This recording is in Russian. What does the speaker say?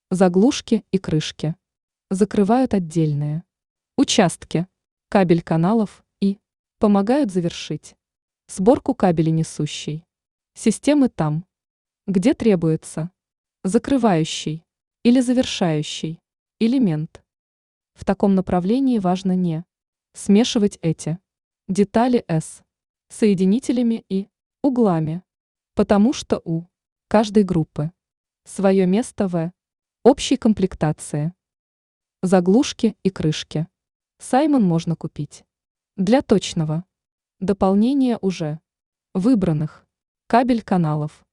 Заглушки и крышки. Закрывают отдельные участки кабель каналов и помогают завершить сборку кабелей несущей системы там, где требуется закрывающий или завершающий элемент. В таком направлении важно не смешивать эти детали с соединителями и углами, потому что у каждой группы свое место в общей комплектации. Заглушки и крышки. Саймон можно купить для точного дополнения уже выбранных кабель каналов.